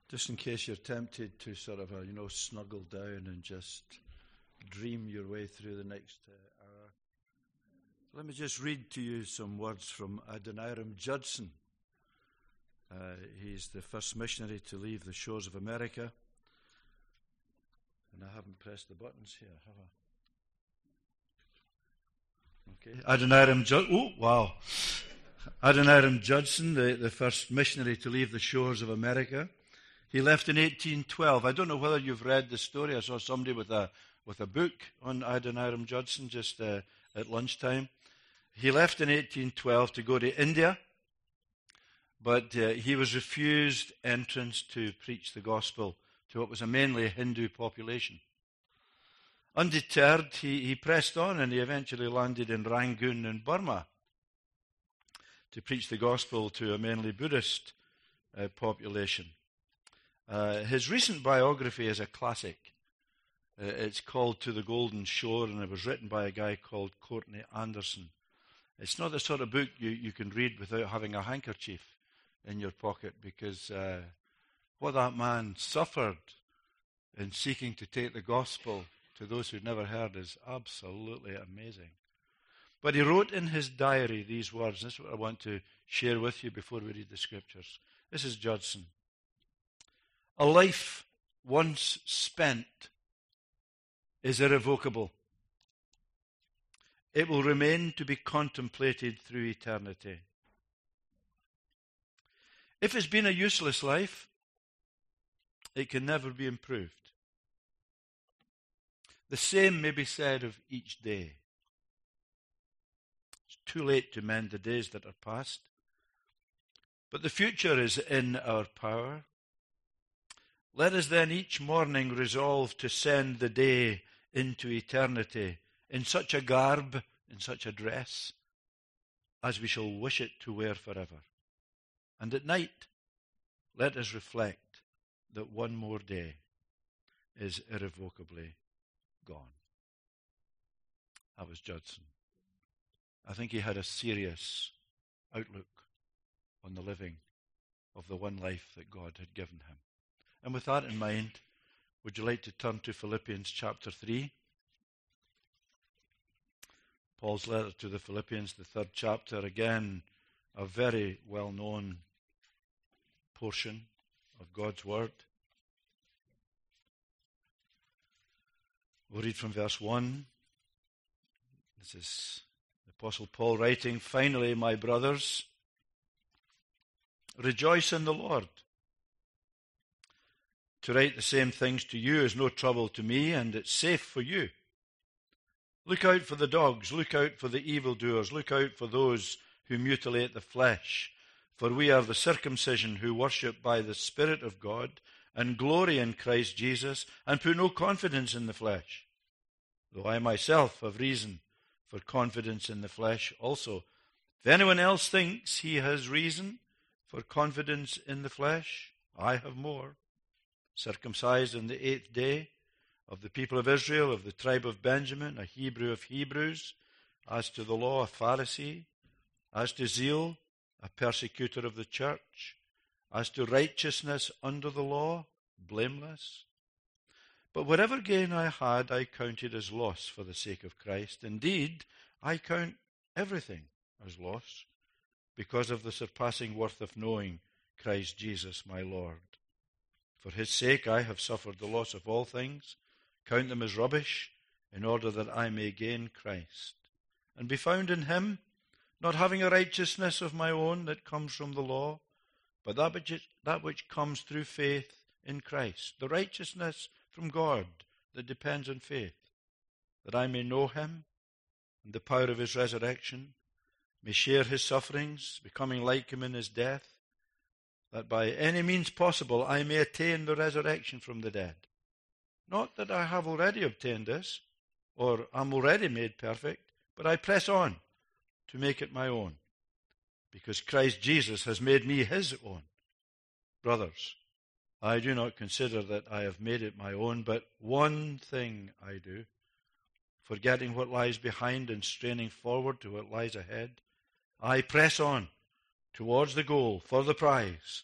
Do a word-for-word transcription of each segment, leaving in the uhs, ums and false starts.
Just in case you're tempted to sort of, uh, you know, snuggle down and just dream your way through the next uh, hour. Let me just read to you some words from Adoniram Judson. Uh, he's the first missionary to leave the shores of America. And I haven't pressed the buttons here, have I? Okay. Adoniram Judson. Oh, wow. Adoniram Judson, the, the first missionary to leave the shores of America. He left in eighteen twelve. I don't know whether you've read the story. I saw somebody with a with a book on Adoniram Judson just uh, at lunchtime. He left in eighteen twelve to go to India, but uh, he was refused entrance to preach the gospel to what was a mainly Hindu population. Undeterred, he, he pressed on, and he eventually landed in Rangoon in Burma to preach the gospel to a mainly Buddhist uh, population. Uh, his recent biography is a classic. Uh, it's called To the Golden Shore, and it was written by a guy called Courtney Anderson. It's not the sort of book you, you can read without having a handkerchief in your pocket, because uh, what that man suffered in seeking to take the gospel to those who'd never heard is absolutely amazing. But he wrote in his diary these words. This is what I want to share with you before we read the scriptures. This is Judson. A life once spent is irrevocable. It will remain to be contemplated through eternity. If it's been a useless life, it can never be improved. The same may be said of each day. It's too late to mend the days that are past, but the future is in our power. Let us then each morning resolve to send the day into eternity in such a garb, in such a dress, as we shall wish it to wear forever. And at night, let us reflect that one more day is irrevocably gone. That was Judson. I think he had a serious outlook on the living of the one life that God had given him. And with that in mind, would you like to turn to Philippians chapter three? Paul's letter to the Philippians, the third chapter, again, a very well-known portion of God's Word. We'll read from verse one. This is the Apostle Paul writing, "Finally, my brothers, rejoice in the Lord. To write the same things to you is no trouble to me, and it's safe for you. Look out for the dogs, look out for the evildoers, look out for those who mutilate the flesh. For we are the circumcision who worship by the Spirit of God and glory in Christ Jesus and put no confidence in the flesh. Though I myself have reason for confidence in the flesh also. If anyone else thinks he has reason for confidence in the flesh, I have more. Circumcised on the eighth day, of the people of Israel, of the tribe of Benjamin, a Hebrew of Hebrews, as to the law, a Pharisee, as to zeal, a persecutor of the church, as to righteousness under the law, blameless. But whatever gain I had, I counted as loss for the sake of Christ. Indeed, I count everything as loss, because of the surpassing worth of knowing Christ Jesus my Lord. For his sake I have suffered the loss of all things, count them as rubbish, in order that I may gain Christ, and be found in him, not having a righteousness of my own that comes from the law, but that which, is, that which comes through faith in Christ, the righteousness from God that depends on faith, that I may know him and the power of his resurrection, may share his sufferings, becoming like him in his death, that by any means possible I may attain the resurrection from the dead. Not that I have already obtained this, or am already made perfect, but I press on to make it my own, because Christ Jesus has made me his own. Brothers, I do not consider that I have made it my own, but one thing I do, forgetting what lies behind and straining forward to what lies ahead, I press on towards the goal for the prize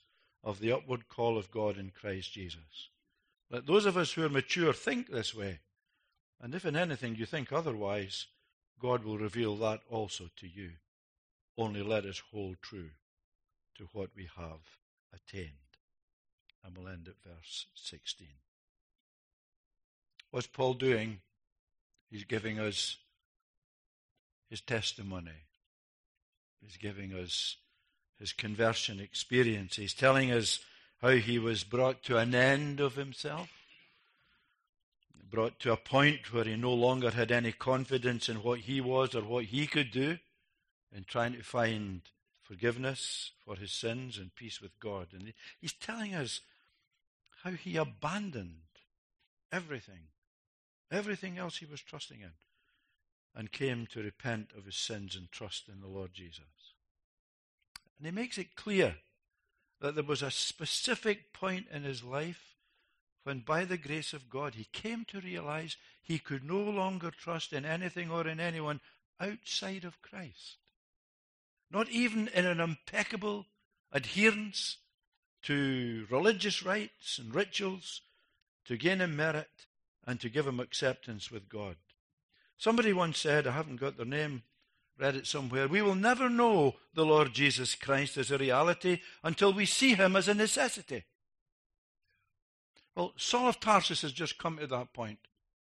of the upward call of God in Christ Jesus. Let those of us who are mature think this way, and if in anything you think otherwise, God will reveal that also to you. Only let us hold true to what we have attained. And we'll end at verse sixteen. What's Paul doing? He's giving us his testimony. He's giving us his conversion experience. He's telling us how he was brought to an end of himself, brought to a point where he no longer had any confidence in what he was or what he could do in trying to find forgiveness for his sins and peace with God. And he's telling us how he abandoned everything, everything else he was trusting in, and came to repent of his sins and trust in the Lord Jesus. And he makes it clear that there was a specific point in his life when, by the grace of God, he came to realize he could no longer trust in anything or in anyone outside of Christ. Not even in an impeccable adherence to religious rites and rituals to gain him merit and to give him acceptance with God. Somebody once said, I haven't got their name, read it somewhere, we will never know the Lord Jesus Christ as a reality until we see him as a necessity. Well, Saul of Tarsus has just come to that point.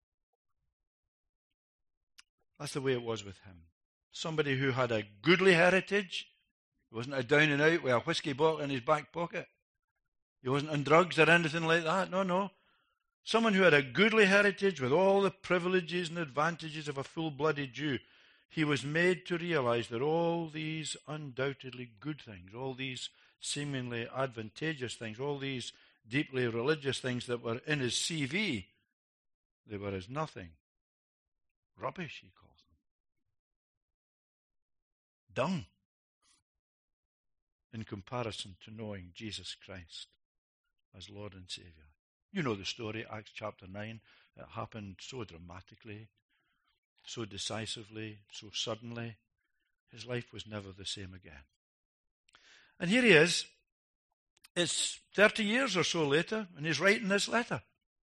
That's the way it was with him. Somebody who had a goodly heritage. He wasn't a down and out with a whiskey bottle in his back pocket. He wasn't on drugs or anything like that. No, no. Someone who had a goodly heritage with all the privileges and advantages of a full-blooded Jew. He was made to realize that all these undoubtedly good things, all these seemingly advantageous things, all these deeply religious things that were in his C V, they were as nothing. Rubbish, he calls them. Dung. In comparison to knowing Jesus Christ as Lord and Savior. You know the story, Acts chapter nine. It happened so dramatically, so decisively, so suddenly. His life was never the same again. And here he is. It's thirty years or so later, and he's writing this letter.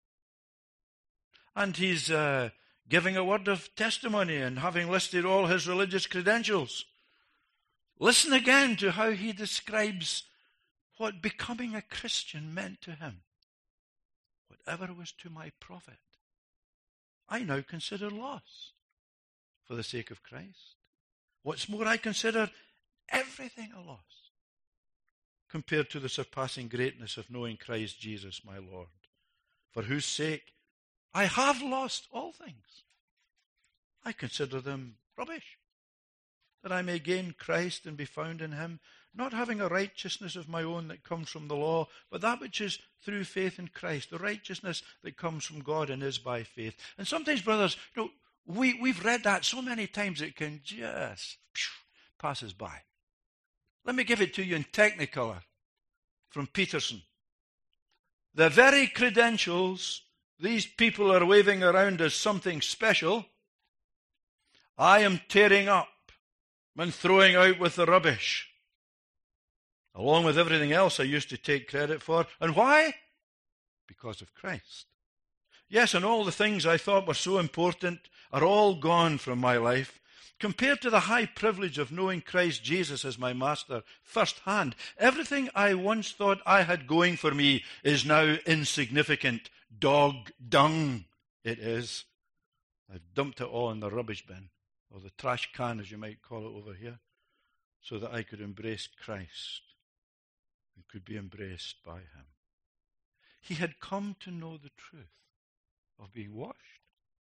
And he's uh, giving a word of testimony and having listed all his religious credentials. Listen again to how he describes what becoming a Christian meant to him. Whatever was to my profit, I now consider loss for the sake of Christ. What's more, I consider everything a loss compared to the surpassing greatness of knowing Christ Jesus my Lord, for whose sake I have lost all things. I consider them rubbish, that I may gain Christ and be found in him, not having a righteousness of my own that comes from the law, but that which is through faith in Christ, the righteousness that comes from God and is by faith. And sometimes, brothers, you know, we, we've read that so many times it can just phew, pass us by. Let me give it to you in Technicolor from Peterson. The very credentials these people are waving around as something special, I am tearing up and throwing out with the rubbish, along with everything else I used to take credit for. And why? Because of Christ. Yes, and all the things I thought were so important are all gone from my life. Compared to the high privilege of knowing Christ Jesus as my master firsthand, everything I once thought I had going for me is now insignificant. Dog dung it is. I've dumped it all in the rubbish bin, or the trash can as you might call it over here, so that I could embrace Christ and could be embraced by him. He had come to know the truth of being washed,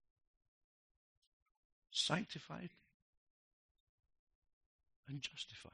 sanctified, and justified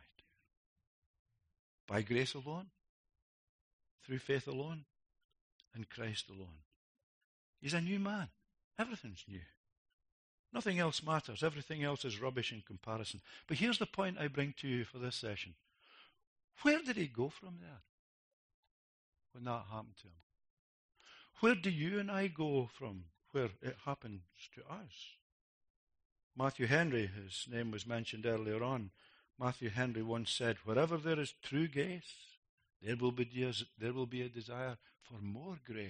by grace alone, through faith alone, and Christ alone. He's a new man. Everything's new. Nothing else matters. Everything else is rubbish in comparison. But here's the point I bring to you for this session. Where did he go from there when that happened to him? Where do you and I go from where it happens to us? Matthew Henry, his name was mentioned earlier on. Matthew Henry once said, wherever there is true grace, there will be des- there will be a desire for more grace.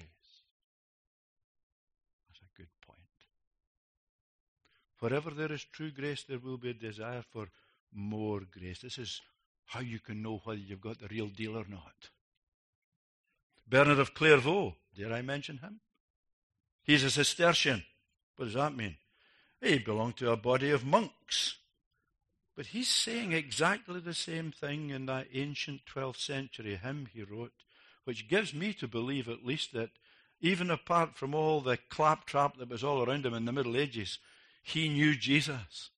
That's a good point. Wherever there is true grace, there will be a desire for more grace. This is how you can know whether you've got the real deal or not. Bernard of Clairvaux, dare I mention him? He's a Cistercian. What does that mean? He belonged to a body of monks. But he's saying exactly the same thing in that ancient twelfth century hymn he wrote, which gives me to believe at least that even apart from all the claptrap that was all around him in the Middle Ages, he knew Jesus.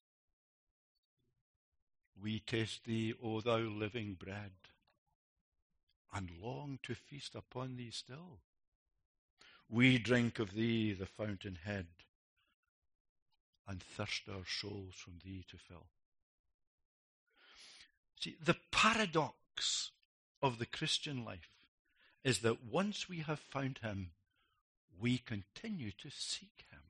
We taste thee, O thou living bread, and long to feast upon thee still. We drink of thee, the fountainhead, and thirst our souls from thee to fill. See, the paradox of the Christian life is that once we have found him, we continue to seek him.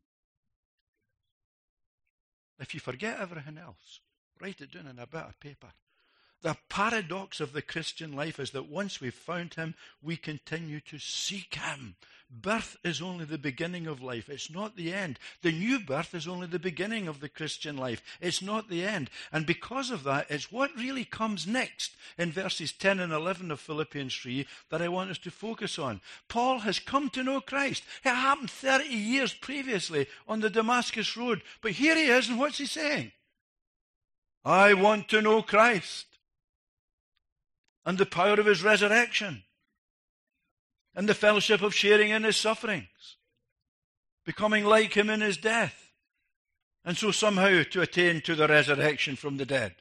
If you forget everything else, write it down in a bit of paper. The paradox of the Christian life is that once we've found him, we continue to seek him. Birth is only the beginning of life. It's not the end. The new birth is only the beginning of the Christian life. It's not the end. And because of that, it's what really comes next in verses ten and eleven of Philippians three that I want us to focus on. Paul has come to know Christ. It happened thirty years previously on the Damascus Road. But here he is, and what's he saying? I want to know Christ and the power of his resurrection, and the fellowship of sharing in his sufferings, becoming like him in his death, and so somehow to attain to the resurrection from the dead.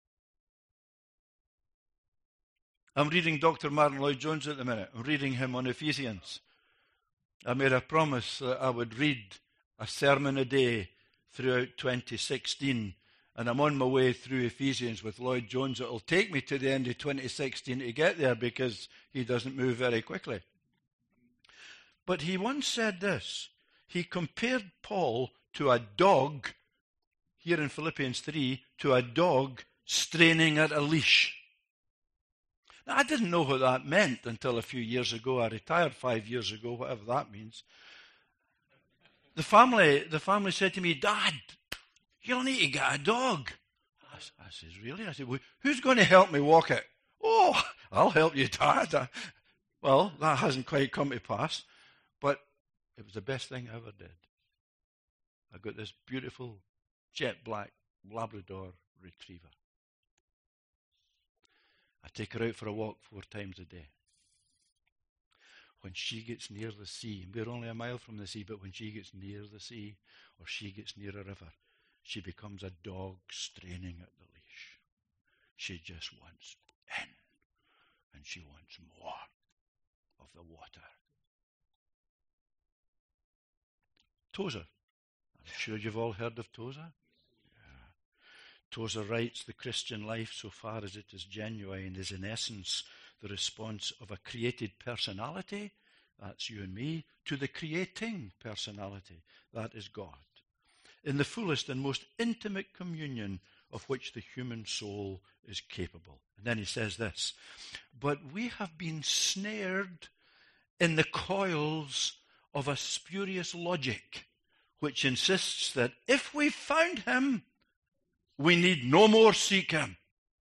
I'm reading Doctor Martin Lloyd-Jones at the minute. I'm reading him on Ephesians. I made a promise that I would read a sermon a day throughout twenty sixteen, and I'm on my way through Ephesians with Lloyd-Jones. It'll take me to the end of twenty sixteen to get there because he doesn't move very quickly. But he once said this. He compared Paul to a dog, here in Philippians three, to a dog straining at a leash. Now, I didn't know what that meant until a few years ago. I retired five years ago, whatever that means. The family, the family said to me, Dad, you'll need to get a dog. I, I says, really? I said, well, who's going to help me walk it? Oh, I'll help you, Dad. I, well, that hasn't quite come to pass, but it was the best thing I ever did. I got this beautiful jet black Labrador retriever. I take her out for a walk four times a day. When she gets near the sea, and we're only a mile from the sea, but when she gets near the sea or she gets near a river, she becomes a dog straining at the leash. She just wants in, and she wants more of the water. Tozer. I'm sure you've all heard of Tozer. Yeah. Tozer writes, the Christian life, so far as it is genuine, is in essence the response of a created personality, that's you and me, to the creating personality, that is God, in the fullest and most intimate communion of which the human soul is capable. And then he says this, but we have been snared in the coils of a spurious logic, which insists that if we found him, we need no more seek him.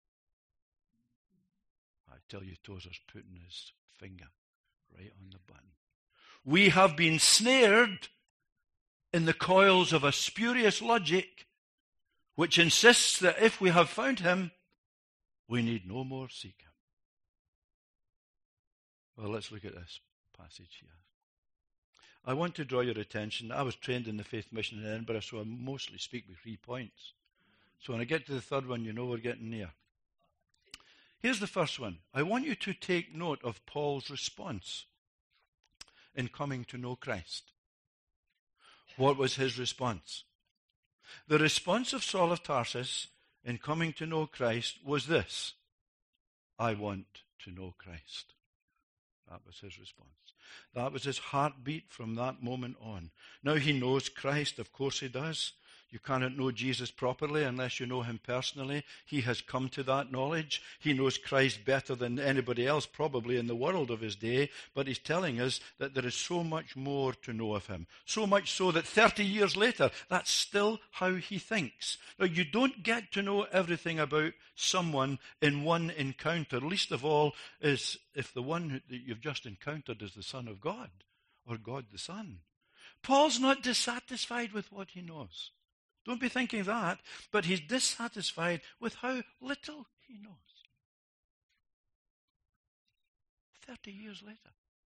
I tell you, Tozer's putting his finger right on the button. We have been snared in the coils of a spurious logic, which insists that if we have found him, we need no more seek him. Well, let's look at this passage here. I want to draw your attention. I was trained in the Faith Mission in Edinburgh, so I mostly speak with three points. So when I get to the third one, you know we're getting near. Here's the first one. I want you to take note of Paul's response in coming to know Christ. What was his response? The response of Saul of Tarsus in coming to know Christ was this: I want to know Christ. That was his response. That was his heartbeat from that moment on. Now he knows Christ, of course he does. You cannot know Jesus properly unless you know him personally. He has come to that knowledge. He knows Christ better than anybody else probably in the world of his day, but he's telling us that there is so much more to know of him. So much so that thirty years later, that's still how he thinks. Now, you don't get to know everything about someone in one encounter, least of all is if the one that you've just encountered is the Son of God or God the Son. Paul's not dissatisfied with what he knows. Don't be thinking that, but he's dissatisfied with how little he knows. Thirty years later.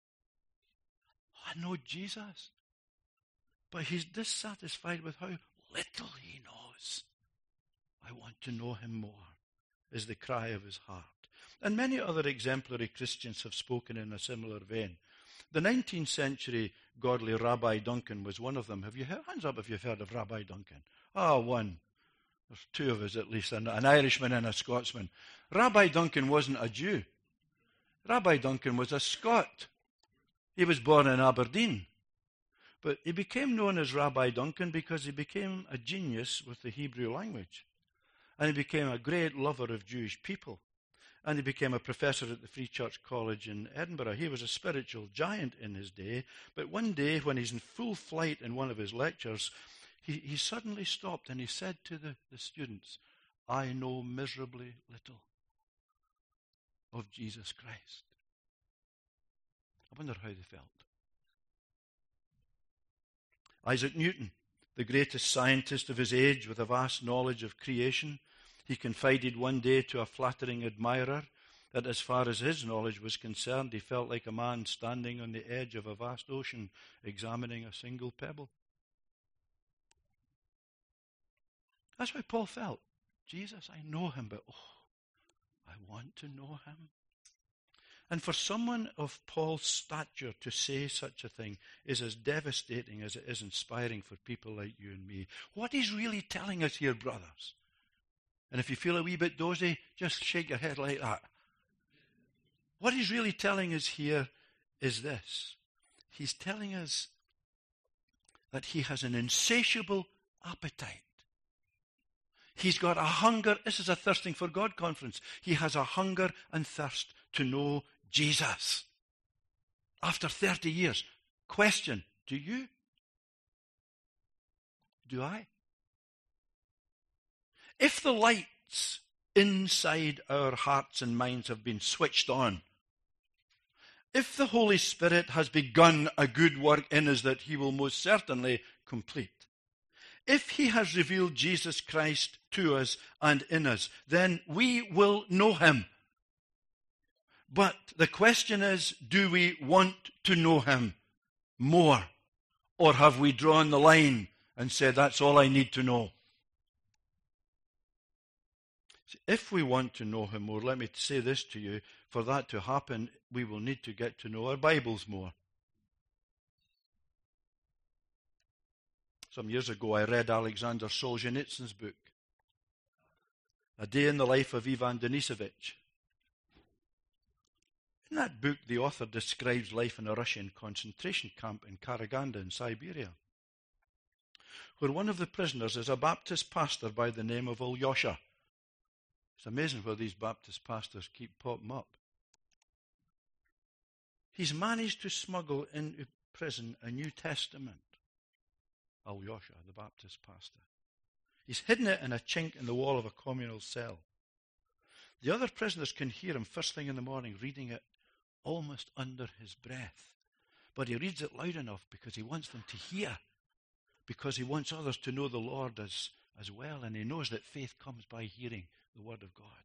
I know Jesus, but he's dissatisfied with how little he knows. I want to know him more, is the cry of his heart. And many other exemplary Christians have spoken in a similar vein. The nineteenth century godly Rabbi Duncan was one of them. Have you heard? Hands up if you've heard of Rabbi Duncan. Ah, oh, one. There's two of us at least, an, an Irishman and a Scotsman. Rabbi Duncan wasn't a Jew. Rabbi Duncan was a Scot. He was born in Aberdeen. But he became known as Rabbi Duncan because he became a genius with the Hebrew language. And he became a great lover of Jewish people. And he became a professor at the Free Church College in Edinburgh. He was a spiritual giant in his day. But one day, when he's in full flight in one of his lectures, he, he suddenly stopped and he said to the, the students, I know miserably little of Jesus Christ. I wonder how they felt. Isaac Newton, the greatest scientist of his age with a vast knowledge of creation, he confided one day to a flattering admirer that as far as his knowledge was concerned, he felt like a man standing on the edge of a vast ocean examining a single pebble. That's how Paul felt. Jesus, I know him, but oh, I want to know him. And for someone of Paul's stature to say such a thing is as devastating as it is inspiring for people like you and me. What he's really telling us here, brothers, and if you feel a wee bit dozy, just shake your head like that. What he's really telling us here is this. He's telling us that he has an insatiable appetite. He's got a hunger. This is a Thirsting for God conference. He has a hunger and thirst to know Jesus. After thirty years. Question, do you? Do I? If the lights inside our hearts and minds have been switched on, if the Holy Spirit has begun a good work in us that he will most certainly complete, if he has revealed Jesus Christ to us and in us, then we will know him. But the question is, do we want to know him more? Or have we drawn the line and said, that's all I need to know? If we want to know him more, let me say this to you, for that to happen, we will need to get to know our Bibles more. Some years ago, I read Alexander Solzhenitsyn's book, A Day in the Life of Ivan Denisovich. In that book, the author describes life in a Russian concentration camp in Karaganda in Siberia, where one of the prisoners is a Baptist pastor by the name of Alyosha. It's amazing where these Baptist pastors keep popping up. He's managed to smuggle into prison a New Testament. Alyosha, the Baptist pastor. He's hidden it in a chink in the wall of a communal cell. The other prisoners can hear him first thing in the morning reading it almost under his breath. But he reads it loud enough because he wants them to hear, because he wants others to know the Lord as, as well, and he knows that faith comes by hearing the Word of God.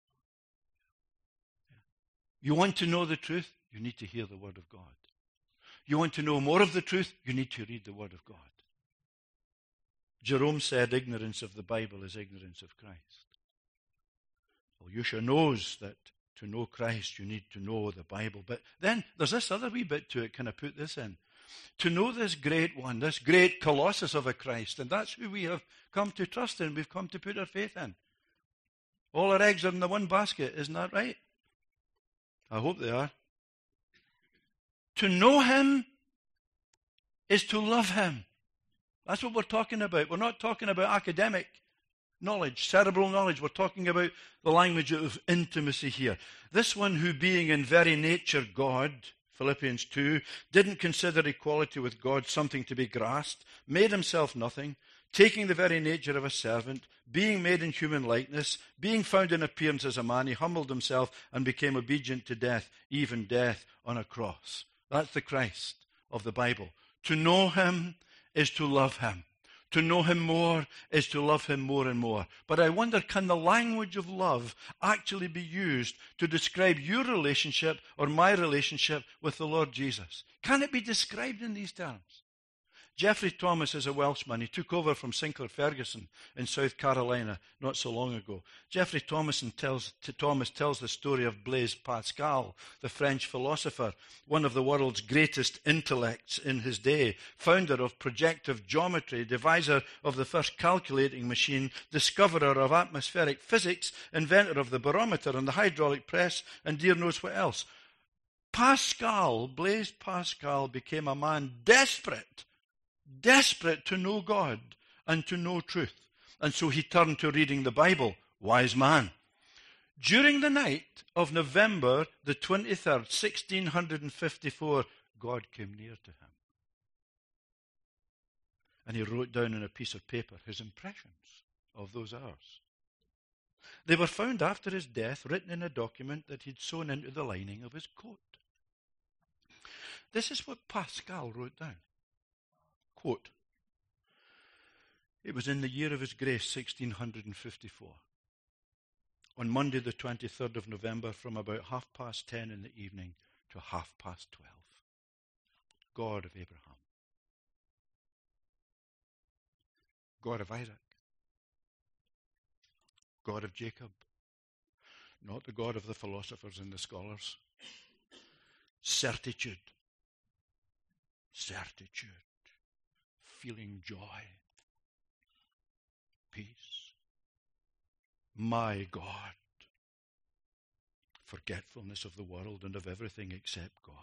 You want to know the truth? You need to hear the Word of God. You want to know more of the truth? You need to read the Word of God. Jerome said ignorance of the Bible is ignorance of Christ. Alyosha knows that to know Christ you need to know the Bible. But then there's this other wee bit to it. Can I put this in? To know this great one, this great colossus of a Christ, and that's who we have come to trust in, we've come to put our faith in. All our eggs are in the one basket, isn't that right? I hope they are. To know him is to love him. That's what we're talking about. We're not talking about academic knowledge, cerebral knowledge. We're talking about the language of intimacy here. This one who being in very nature God, Philippians two, didn't consider equality with God something to be grasped, made himself nothing, taking the very nature of a servant, being made in human likeness, being found in appearance as a man, he humbled himself and became obedient to death, even death on a cross. That's the Christ of the Bible. To know him is to love him. To know him more is to love him more and more. But I wonder, can the language of love actually be used to describe your relationship or my relationship with the Lord Jesus? Can it be described in these terms? Geoffrey Thomas is a Welshman. He took over from Sinclair Ferguson in South Carolina not so long ago. Geoffrey Thomas tells, Thomas tells the story of Blaise Pascal, the French philosopher, one of the world's greatest intellects in his day, founder of projective geometry, deviser of the first calculating machine, discoverer of atmospheric physics, inventor of the barometer and the hydraulic press, and dear knows what else. Pascal, Blaise Pascal, became a man desperate Desperate to know God and to know truth. And so he turned to reading the Bible. Wise man. During the night of November the twenty-third, sixteen fifty-four, God came near to him. And he wrote down on a piece of paper his impressions of those hours. They were found after his death, written in a document that he'd sewn into the lining of his coat. This is what Pascal wrote down. Quote, it was in the year of his grace, sixteen fifty-four. On Monday the twenty-third of November, from about half past ten in the evening to half past twelve. God of Abraham. God of Isaac. God of Jacob. Not the God of the philosophers and the scholars. Certitude. Certitude. Feeling joy, peace. My God. Forgetfulness of the world and of everything except God.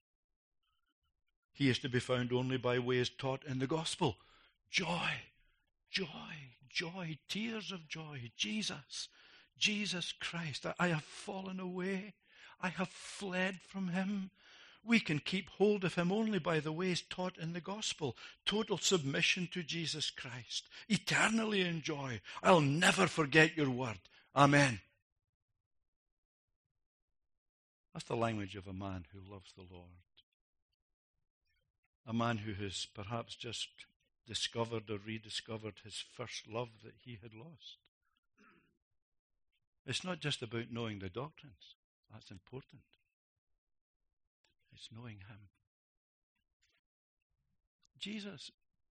He is to be found only by ways taught in the gospel. Joy, joy, joy, tears of joy. Jesus, Jesus Christ. I, I have fallen away. I have fled from him. We can keep hold of him only by the ways taught in the gospel. Total submission to Jesus Christ. Eternally in joy. I'll never forget your word. Amen. That's the language of a man who loves the Lord. A man who has perhaps just discovered or rediscovered his first love that he had lost. It's not just about knowing the doctrines. That's important. It's knowing him. Jesus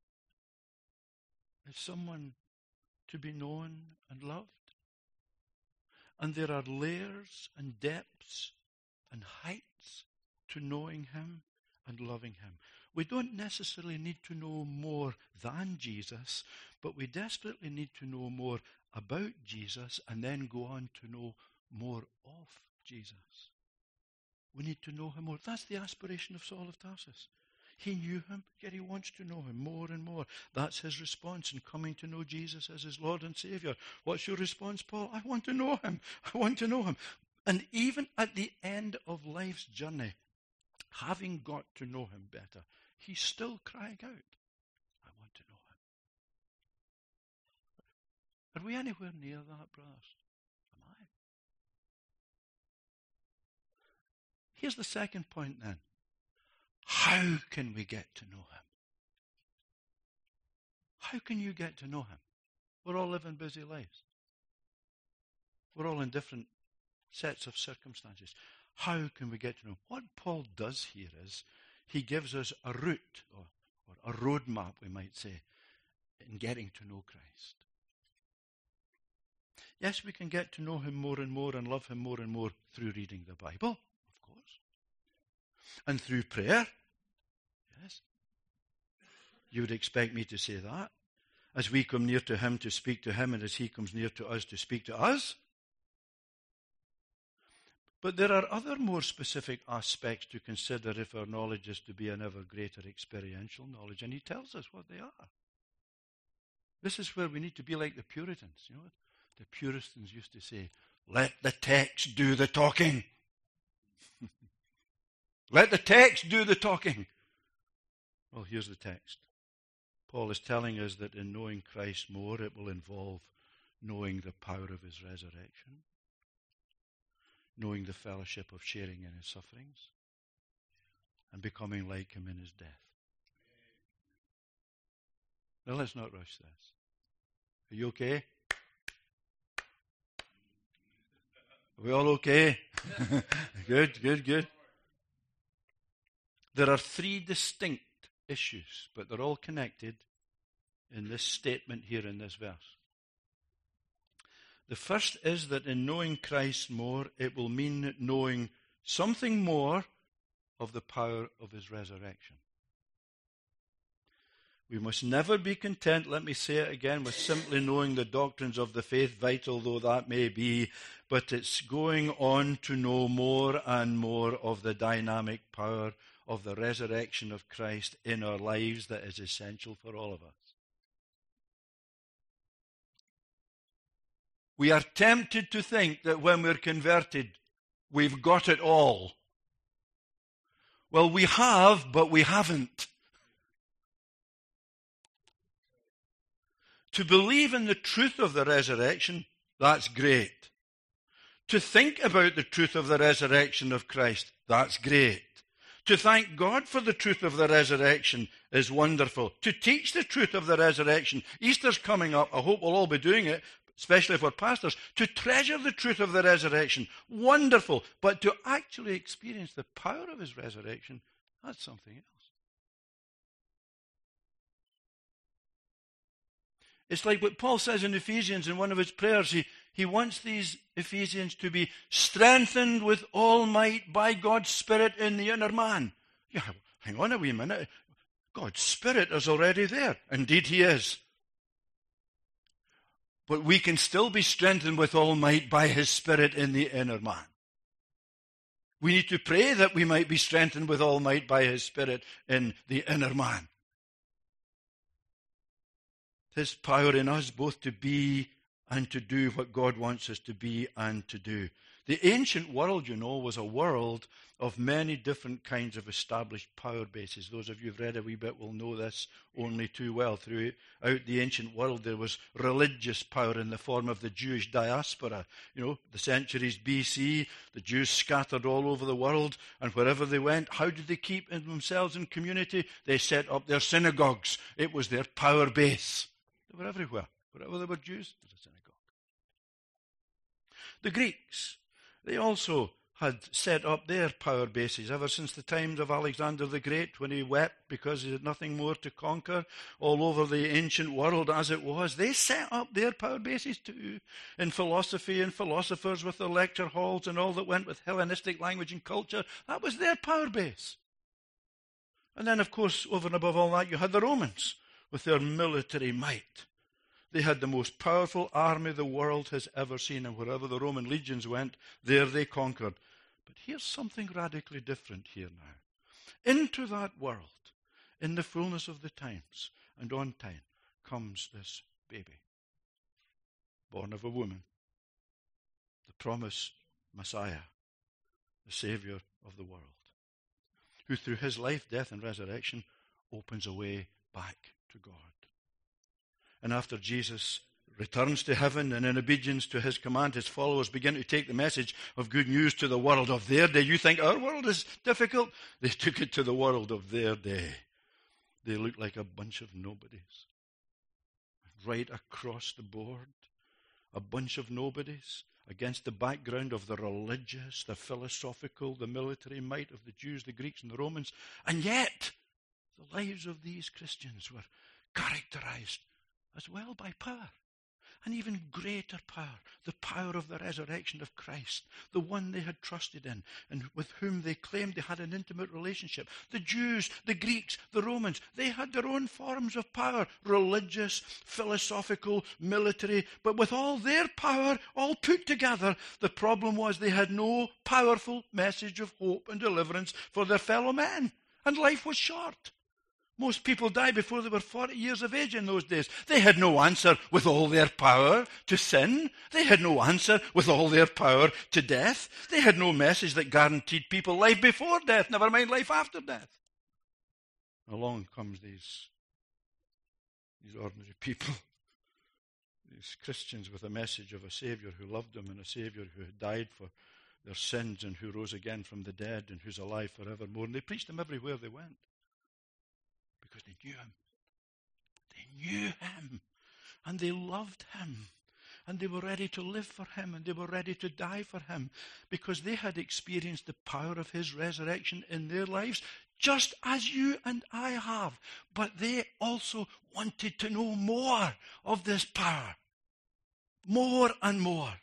is someone to be known and loved. And there are layers and depths and heights to knowing him and loving him. We don't necessarily need to know more than Jesus, but we desperately need to know more about Jesus and then go on to know more of Jesus. We need to know him more. That's the aspiration of Saul of Tarsus. He knew him, yet he wants to know him more and more. That's his response in coming to know Jesus as his Lord and Savior. What's your response, Paul? I want to know him. I want to know him. And even at the end of life's journey, having got to know him better, he's still crying out, I want to know him. Are we anywhere near that, brothers? Am I? Here's the second point then. How can we get to know him? How can you get to know him? We're all living busy lives. We're all in different sets of circumstances. How can we get to know him? What Paul does here is he gives us a route, or, or a roadmap, we might say, in getting to know Christ. Yes, we can get to know him more and more and love him more and more through reading the Bible, of course. And through prayer. Yes. You would expect me to say that. As we come near to him to speak to him, and as he comes near to us to speak to us. But there are other more specific aspects to consider if our knowledge is to be an ever greater experiential knowledge, and he tells us what they are. This is where we need to be like the Puritans. You know, the Puritans used to say, let the text do the talking. Let the text do the talking. Well, here's the text. Paul is telling us that in knowing Christ more, it will involve knowing the power of his resurrection, knowing the fellowship of sharing in his sufferings, and becoming like him in his death. Now, let's not rush this. Are you okay? Are we all okay? Good, good, good. There are three distinct issues, but they're all connected in this statement here in this verse. The first is that in knowing Christ more, it will mean knowing something more of the power of his resurrection. We must never be content, let me say it again, with simply knowing the doctrines of the faith, vital though that may be, but it's going on to know more and more of the dynamic power of the resurrection of Christ in our lives that is essential for all of us. We are tempted to think that when we're converted, we've got it all. Well, we have, but we haven't. To believe in the truth of the resurrection, that's great. To think about the truth of the resurrection of Christ, that's great. To thank God for the truth of the resurrection is wonderful. To teach the truth of the resurrection, Easter's coming up, I hope we'll all be doing it, especially for pastors. To treasure the truth of the resurrection, wonderful. But to actually experience the power of his resurrection, that's something else. It's like what Paul says in Ephesians in one of his prayers. He, he wants these Ephesians to be strengthened with all might by God's Spirit in the inner man. Yeah, hang on a wee minute. God's Spirit is already there. Indeed he is. But we can still be strengthened with all might by his Spirit in the inner man. We need to pray that we might be strengthened with all might by his Spirit in the inner man. His power in us both to be and to do what God wants us to be and to do. The ancient world, you know, was a world of many different kinds of established power bases. Those of you who've read a wee bit will know this only too well. Throughout the ancient world, there was religious power in the form of the Jewish diaspora. You know, the centuries B C, the Jews scattered all over the world, and wherever they went, how did they keep themselves in community? They set up their synagogues. It was their power base. They were everywhere. Wherever there were Jews, there was a synagogue. The Greeks, they also had set up their power bases ever since the times of Alexander the Great, when he wept because he had nothing more to conquer all over the ancient world as it was. They set up their power bases too, in philosophy and philosophers with their lecture halls and all that went with Hellenistic language and culture. That was their power base. And then, of course, over and above all that, you had the Romans with their military might. They had the most powerful army the world has ever seen, and wherever the Roman legions went, there they conquered. But here's something radically different here now. Into that world, in the fullness of the times and on time, comes this baby, born of a woman, the promised Messiah, the Savior of the world, who through his life, death, and resurrection opens a way back to God. And after Jesus returns to heaven and in obedience to his command, his followers begin to take the message of good news to the world of their day. You think our world is difficult? They took it to the world of their day. They looked like a bunch of nobodies. Right across the board, a bunch of nobodies against the background of the religious, the philosophical, the military might of the Jews, the Greeks, and the Romans. And yet, the lives of these Christians were characterized as well by power, an even greater power, the power of the resurrection of Christ, the one they had trusted in and with whom they claimed they had an intimate relationship. The Jews, the Greeks, the Romans, they had their own forms of power, religious, philosophical, military, but with all their power all put together, the problem was they had no powerful message of hope and deliverance for their fellow men, and life was short. Most people died before they were forty years of age in those days. They had no answer with all their power to sin. They had no answer with all their power to death. They had no message that guaranteed people life before death, never mind life after death. Along comes these, these ordinary people, these Christians with a message of a Savior who loved them and a Savior who had died for their sins and who rose again from the dead and who's alive forevermore. And they preached him everywhere they went because they knew him. They knew him and they loved him and they were ready to live for him and they were ready to die for him because they had experienced the power of his resurrection in their lives, just as you and I have. But they also wanted to know more of this power. More and more.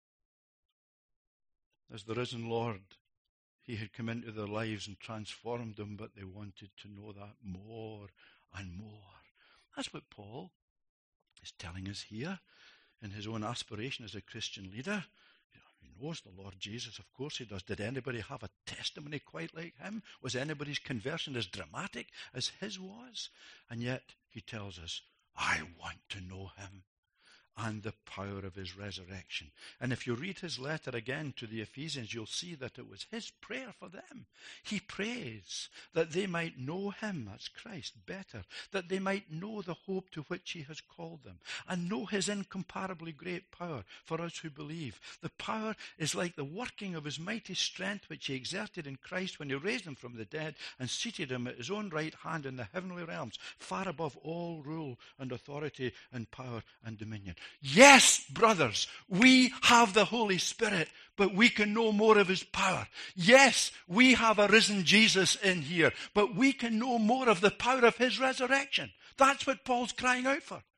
As the risen Lord, he had come into their lives and transformed them, but they wanted to know that more and more. That's what Paul is telling us here in his own aspiration as a Christian leader. You know, he knows the Lord Jesus, of course he does. Did anybody have a testimony quite like him? Was anybody's conversion as dramatic as his was? And yet he tells us, I want to know him and the power of his resurrection. And if you read his letter again to the Ephesians, you'll see that it was his prayer for them. He prays that they might know him, that's Christ, better, that they might know the hope to which he has called them, and know his incomparably great power for us who believe. The power is like the working of his mighty strength which he exerted in Christ when he raised him from the dead and seated him at his own right hand in the heavenly realms, far above all rule and authority and power and dominion. Yes, brothers, we have the Holy Spirit, but we can know more of his power. Yes, we have a risen Jesus in here, but we can know more of the power of his resurrection. That's what Paul's crying out for.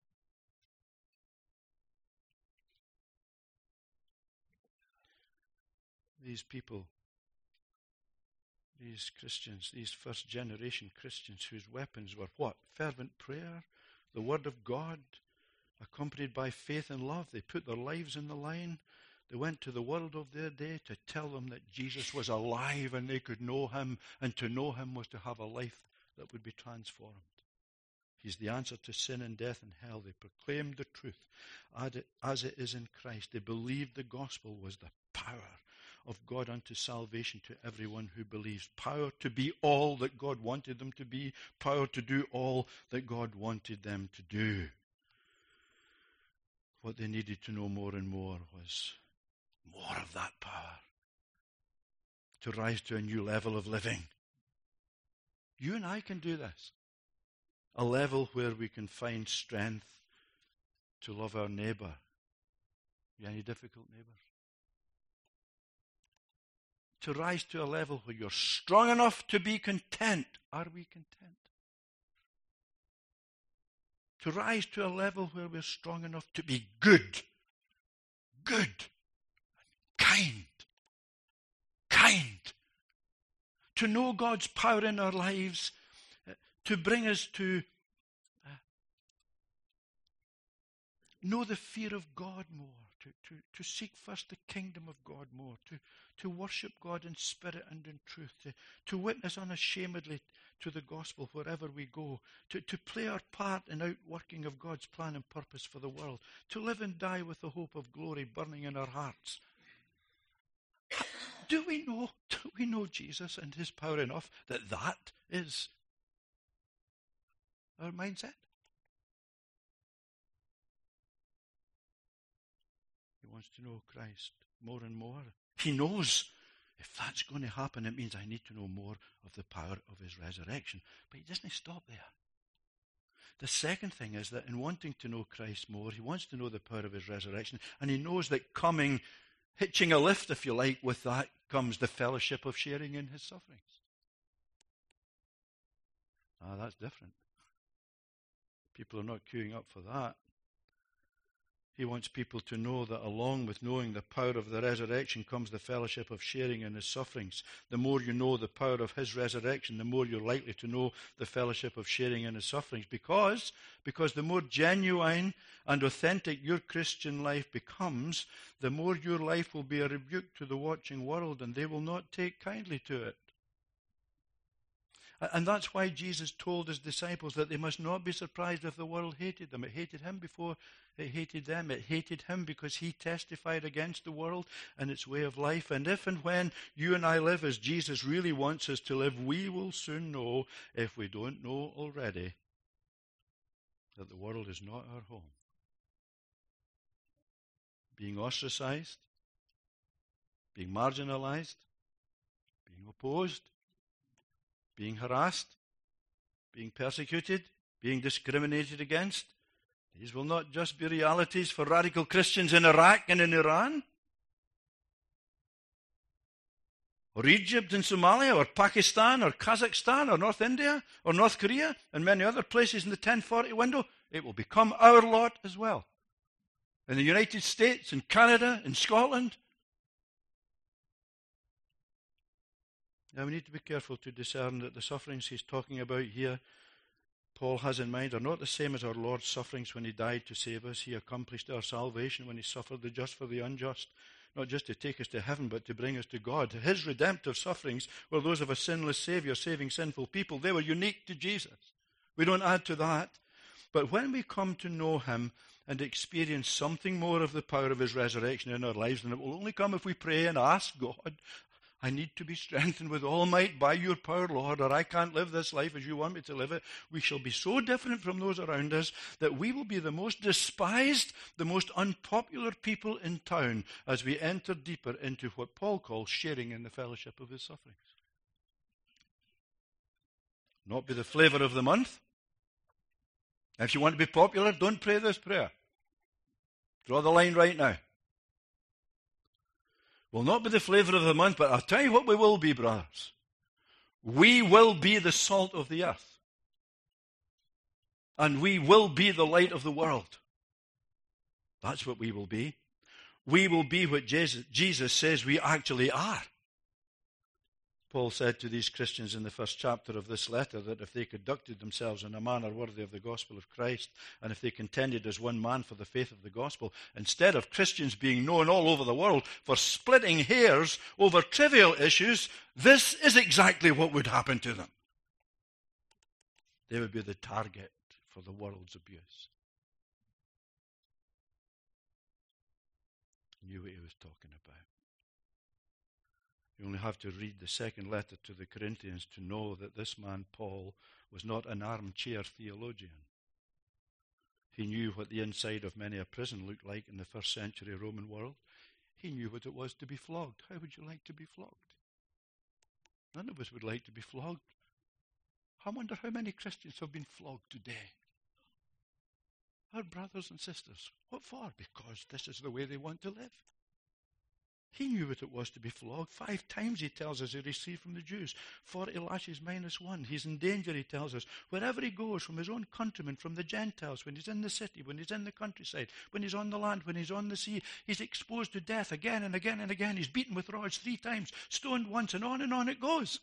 These people, these Christians, these first generation Christians whose weapons were what? Fervent prayer, the word of God, accompanied by faith and love. They put their lives in the line. They went to the world of their day to tell them that Jesus was alive and they could know him, and to know him was to have a life that would be transformed. He's the answer to sin and death and hell. They proclaimed the truth as it is in Christ. They believed the gospel was the power of God unto salvation to everyone who believes. Power to be all that God wanted them to be. Power to do all that God wanted them to do. What they needed to know more and more was more of that power to rise to a new level of living. You and I can do this. A level where we can find strength to love our neighbor. You any difficult neighbors? To rise to a level where you're strong enough to be content. Are we content? To rise to a level where we're strong enough to be good, good, kind, kind. To know God's power in our lives, uh, to bring us to uh, know the fear of God more, to, to, to seek first the kingdom of God more, to, to worship God in spirit and in truth, to, to witness unashamedly to the gospel wherever we go, to, to play our part in outworking of God's plan and purpose for the world, to live and die with the hope of glory burning in our hearts. Do we know, do we know Jesus and his power enough that that is our mindset? He wants to know Christ more and more. He knows if that's going to happen, it means I need to know more of the power of his resurrection. But he doesn't stop there. The second thing is that in wanting to know Christ more, he wants to know the power of his resurrection, and he knows that coming, hitching a lift, if you like, with that comes the fellowship of sharing in his sufferings. Ah, that's different. People are not queuing up for that. He wants people to know that along with knowing the power of the resurrection comes the fellowship of sharing in his sufferings. The more you know the power of his resurrection, the more you're likely to know the fellowship of sharing in his sufferings. Because, because the more genuine and authentic your Christian life becomes, the more your life will be a rebuke to the watching world, and they will not take kindly to it. And that's why Jesus told his disciples that they must not be surprised if the world hated them. It hated him before it hated them. It hated him because he testified against the world and its way of life. And if and when you and I live as Jesus really wants us to live, we will soon know, if we don't know already, that the world is not our home. Being ostracized, being marginalized, being opposed, being harassed, being persecuted, being discriminated against. These will not just be realities for radical Christians in Iraq and in Iran, or Egypt and Somalia, or Pakistan, or Kazakhstan, or North India, or North Korea, and many other places in the ten forty window. It will become our lot as well. In the United States, in Canada, in Scotland. Now we need to be careful to discern that the sufferings he's talking about here, Paul has in mind, are not the same as our Lord's sufferings when he died to save us. He accomplished our salvation when he suffered the just for the unjust, not just to take us to heaven, but to bring us to God. His redemptive sufferings were those of a sinless Savior saving sinful people. They were unique to Jesus. We don't add to that. But when we come to know him and experience something more of the power of his resurrection in our lives, and it will only come if we pray and ask God, I need to be strengthened with all might by your power, Lord, or I can't live this life as you want me to live it. We shall be so different from those around us that we will be the most despised, the most unpopular people in town as we enter deeper into what Paul calls sharing in the fellowship of his sufferings. Not be the flavor of the month. If you want to be popular, don't pray this prayer. Draw the line right now. Will not be the flavor of the month, but I'll tell you what we will be, brothers. We will be the salt of the earth. And we will be the light of the world. That's what we will be. We will be what Jesus, Jesus says we actually are. Paul said to these Christians in the first chapter of this letter that if they conducted themselves in a manner worthy of the gospel of Christ, and if they contended as one man for the faith of the gospel, instead of Christians being known all over the world for splitting hairs over trivial issues, this is exactly what would happen to them. They would be the target for the world's abuse. He knew what he was talking about. You only have to read the second letter to the Corinthians to know that this man, Paul, was not an armchair theologian. He knew what the inside of many a prison looked like in the first century Roman world. He knew what it was to be flogged. How would you like to be flogged? None of us would like to be flogged. I wonder how many Christians have been flogged today. Our brothers and sisters. What for? Because this is the way they want to live. He knew what it was to be flogged. Five times, he tells us, he received from the Jews. Forty lashes minus one. He's in danger, he tells us. Wherever he goes, from his own countrymen, from the Gentiles, when he's in the city, when he's in the countryside, when he's on the land, when he's on the sea, he's exposed to death again and again and again. He's beaten with rods three times, stoned once, and on and on it goes.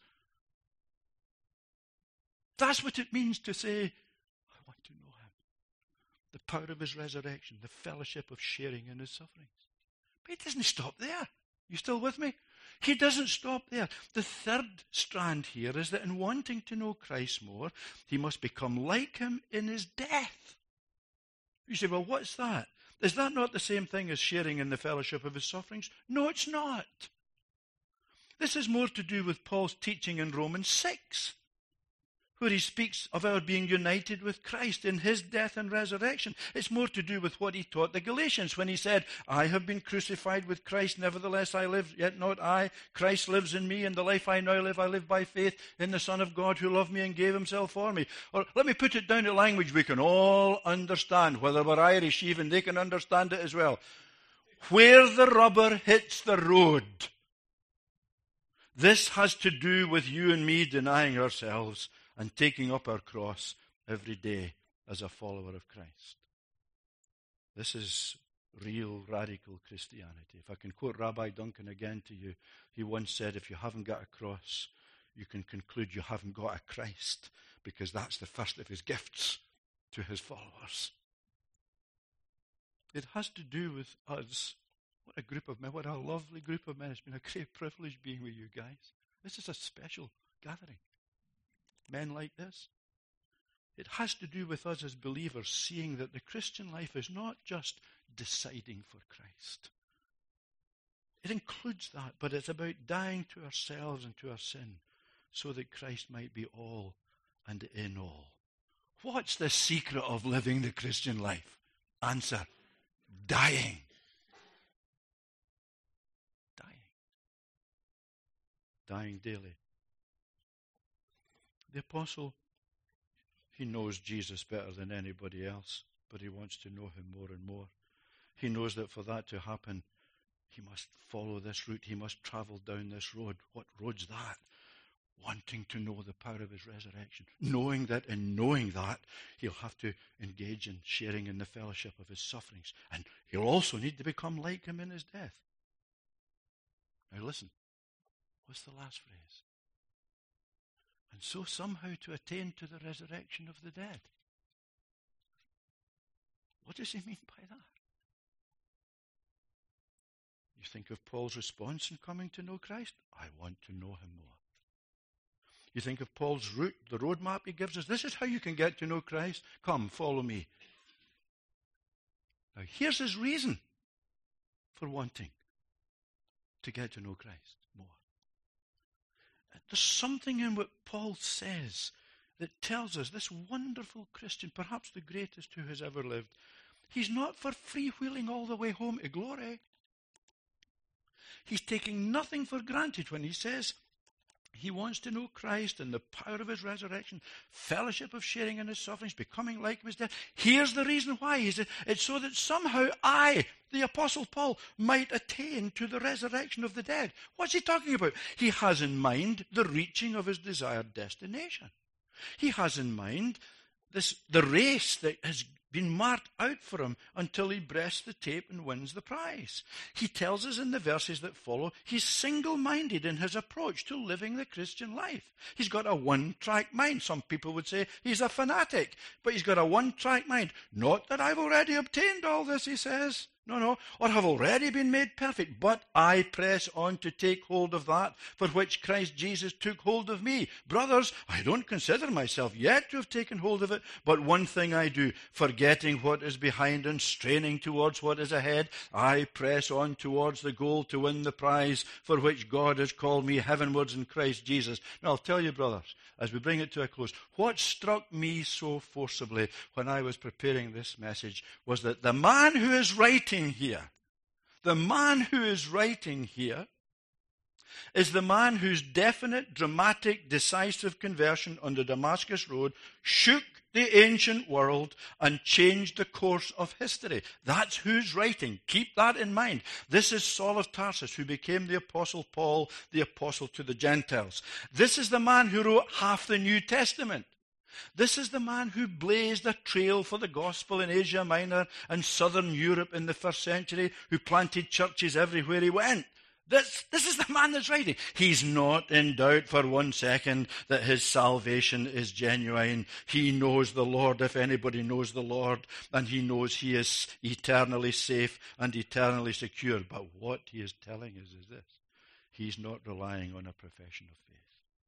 That's what it means to say, I want to know him. The power of his resurrection, the fellowship of sharing in his sufferings. But he doesn't stop there. You still with me? He doesn't stop there. The third strand here is that in wanting to know Christ more, he must become like him in his death. You say, well, what's that? Is that not the same thing as sharing in the fellowship of his sufferings? No, it's not. This is more to do with Paul's teaching in Romans six, where he speaks of our being united with Christ in his death and resurrection. It's more to do with what he taught the Galatians when he said, I have been crucified with Christ, nevertheless I live, yet not I. Christ lives in me, and the life I now live, I live by faith in the Son of God who loved me and gave himself for me. Or let me put it down to language we can all understand, whether we're Irish even, they can understand it as well. Where the rubber hits the road, this has to do with you and me denying ourselves and taking up our cross every day as a follower of Christ. This is real radical Christianity. If I can quote Rabbi Duncan again to you, he once said, if you haven't got a cross, you can conclude you haven't got a Christ, because that's the first of his gifts to his followers. It has to do with us. What a group of men, what a lovely group of men. It's been a great privilege being with you guys. This is a special gathering. men like this? It has to do with us as believers seeing that the Christian life is not just deciding for Christ. It includes that, but it's about dying to ourselves and to our sin so that Christ might be all and in all. What's the secret of living the Christian life? Answer, dying. Dying. Dying daily. The apostle, he knows Jesus better than anybody else, but he wants to know him more and more. He knows that for that to happen, he must follow this route. He must travel down this road. What road's that? Wanting to know the power of his resurrection. Knowing that in knowing that, he'll have to engage in sharing in the fellowship of his sufferings. And he'll also need to become like him in his death. Now listen, what's the last phrase? And so somehow to attain to the resurrection of the dead. What does he mean by that? You think of Paul's response in coming to know Christ? I want to know him more. You think of Paul's route, the roadmap he gives us. This is how you can get to know Christ. Come, follow me. Now, here's his reason for wanting to get to know Christ more. There's something in what Paul says that tells us this wonderful Christian, perhaps the greatest who has ever lived, he's not for freewheeling all the way home to glory. He's taking nothing for granted when he says he wants to know Christ and the power of his resurrection, fellowship of sharing in his sufferings, becoming like him as death. Here's the reason why. He said, it's so that somehow I, the Apostle Paul, might attain to the resurrection of the dead. What's he talking about? He has in mind the reaching of his desired destination. He has in mind this the race that has been marked out for him until he breasts the tape and wins the prize. He tells us in the verses that follow, he's single-minded in his approach to living the Christian life. He's got a one-track mind. Some people would say he's a fanatic, but he's got a one-track mind. Not that I've already obtained all this, he says. No, no, or have already been made perfect, but I press on to take hold of that for which Christ Jesus took hold of me. Brothers, I don't consider myself yet to have taken hold of it, but one thing I do, forgetting what is behind and straining towards what is ahead, I press on towards the goal to win the prize for which God has called me heavenwards in Christ Jesus. Now, I'll tell you, brothers, as we bring it to a close, what struck me so forcibly when I was preparing this message was that the man who is writing here, the man who is writing here is the man whose definite, dramatic, decisive conversion on the Damascus Road shook the ancient world and changed the course of history. That's who's writing. Keep that in mind. This is Saul of Tarsus, who became the Apostle Paul, the apostle to the Gentiles. This is the man who wrote half the New Testament. This is the man who blazed a trail for the gospel in Asia Minor and southern Europe in the first century, who planted churches everywhere he went. This, this is the man that's writing. He's not in doubt for one second that his salvation is genuine. He knows the Lord, if anybody knows the Lord, and he knows he is eternally safe and eternally secure. But what he is telling us is this. He's not relying on a profession of faith.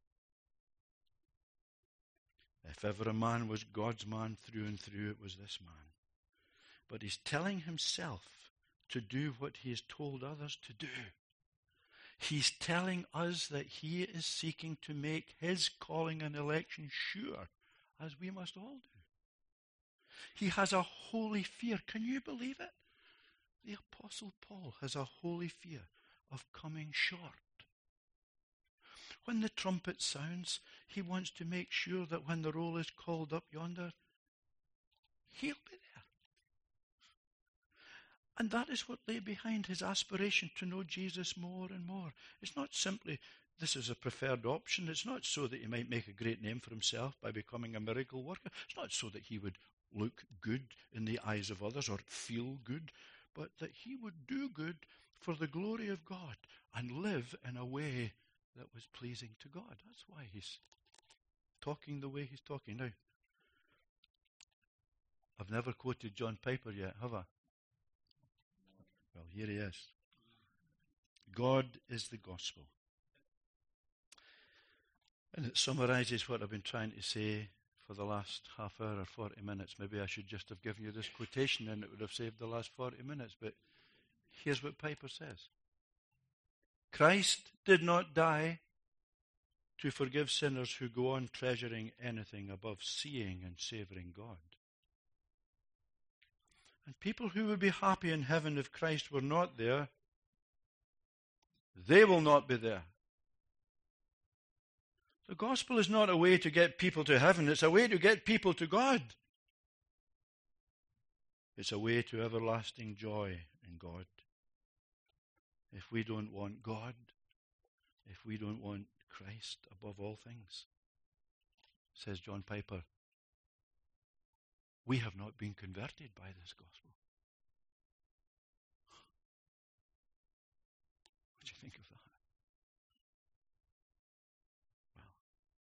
If ever a man was God's man through and through, it was this man. But he's telling himself to do what he has told others to do. He's telling us that he is seeking to make his calling and election sure, as we must all do. He has a holy fear. Can you believe it? The Apostle Paul has a holy fear of coming short. When the trumpet sounds, he wants to make sure that when the roll is called up yonder, he'll be there. And that is what lay behind his aspiration to know Jesus more and more. It's not simply this is a preferred option. It's not so that he might make a great name for himself by becoming a miracle worker. It's not so that he would look good in the eyes of others or feel good, but that he would do good for the glory of God and live in a way that was pleasing to God. That's why he's talking the way he's talking. Now, I've never quoted John Piper yet, have I? Well, here he is. God is the gospel. And it summarizes what I've been trying to say for the last half hour or forty minutes. Maybe I should just have given you this quotation and it would have saved the last forty minutes. But here's what Piper says. Christ did not die to forgive sinners who go on treasuring anything above seeing and savoring God. And people who would be happy in heaven if Christ were not there, they will not be there. The gospel is not a way to get people to heaven. It's a way to get people to God. It's a way to everlasting joy in God. If we don't want God, if we don't want Christ above all things, says John Piper, we have not been converted by this gospel. What do you think of that? Well,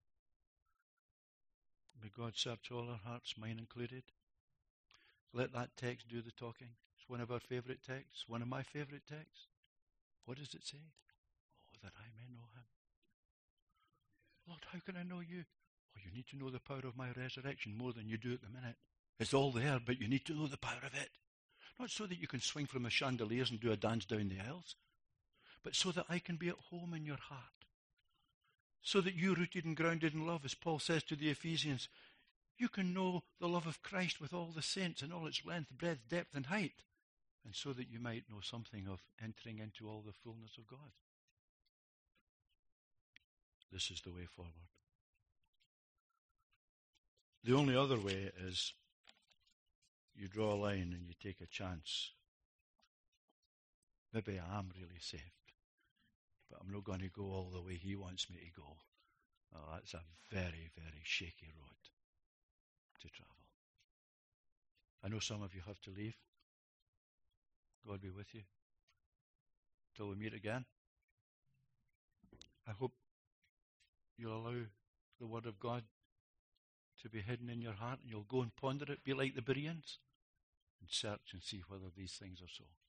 may God search all our hearts, mine included. Let that text do the talking. It's one of our favorite texts, one of my favorite texts. What does it say? Oh, that I may know him. Lord, how can I know you? Oh, you need to know the power of my resurrection more than you do at the minute. It's all there, but you need to know the power of it. Not so that you can swing from the chandeliers and do a dance down the aisles, but so that I can be at home in your heart. So that you, rooted and grounded in love, as Paul says to the Ephesians, you can know the love of Christ with all the saints in all its length, breadth, depth, and height. And so that you might know something of entering into all the fullness of God. This is the way forward. The only other way is you draw a line and you take a chance. Maybe I am really saved, but I'm not going to go all the way he wants me to go. Oh, that's a very, very shaky road to travel. I know some of you have to leave. God be with you till we meet again. I hope you'll allow the word of God to be hidden in your heart and you'll go and ponder it. Be like the Bereans and search and see whether these things are so.